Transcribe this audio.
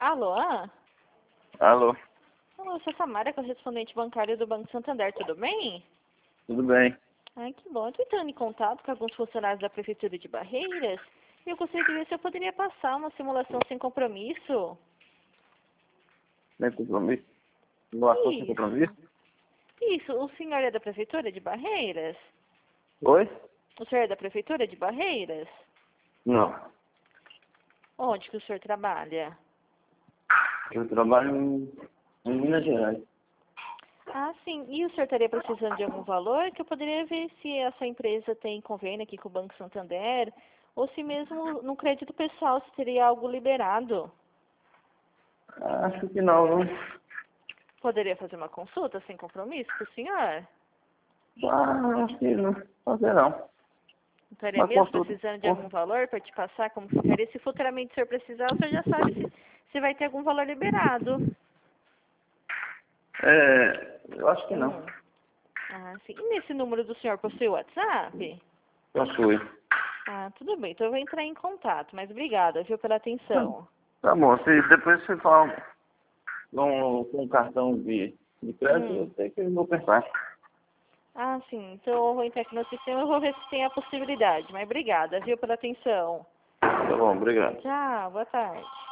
Alô? Alô, Alô, eu sou Samara, correspondente bancária do Banco Santander, tudo bem? tudo bem? Ai, que bom. Estou entrando em contato com alguns funcionários da Prefeitura de Barreiras e eu gostaria de ver se eu poderia passar uma simulação sem compromisso. Sem compromisso? Doação sem Isso. compromisso? Isso, o senhor é da Prefeitura de Barreiras? Oi? O senhor é da Prefeitura de Barreiras? Não. Onde que o senhor trabalha? Eu trabalho em Minas Gerais. Ah, sim. E o senhor estaria precisando de algum valor que eu poderia ver se a sua empresa tem convênio aqui com o Banco Santander ou se mesmo no crédito pessoal se teria algo liberado. Acho que não, não. Poderia fazer uma consulta sem compromisso para o senhor? Acho que não. Fazer não. Estaria Uma mesmo consulta. precisando de algum valor para te passar como ficaria? Se futuramente o senhor precisar, o senhor já sabe se vai ter algum valor liberado. Eu acho que não. Ah, sim. E nesse número do senhor possui WhatsApp? Possui. Ah, tudo bem. Então eu vou entrar em contato, mas obrigada, viu, pela atenção. Tá bom, se depois você fala com um cartão de crédito, eu sei que eu vou pensar. Ah, sim. Então eu vou entrar aqui no sistema e vou ver se tem a possibilidade. Mas obrigada, viu, pela atenção. Tá bom, obrigado. Tchau, boa tarde.